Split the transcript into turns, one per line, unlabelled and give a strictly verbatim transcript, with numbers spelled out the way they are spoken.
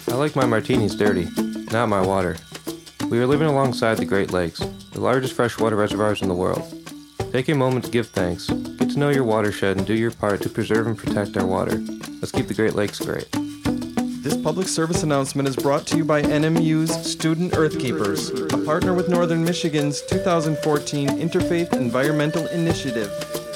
I like my martinis dirty, not my water. We are living alongside the Great Lakes, the largest freshwater reservoirs in the world. Take a moment to give thanks, get to know your watershed, and do your part to preserve and protect our water. Let's keep the Great Lakes great.
This public service announcement is brought to you by N M U's Student Earthkeepers, a partner with Northern Michigan's two thousand fourteen Interfaith Environmental Initiative.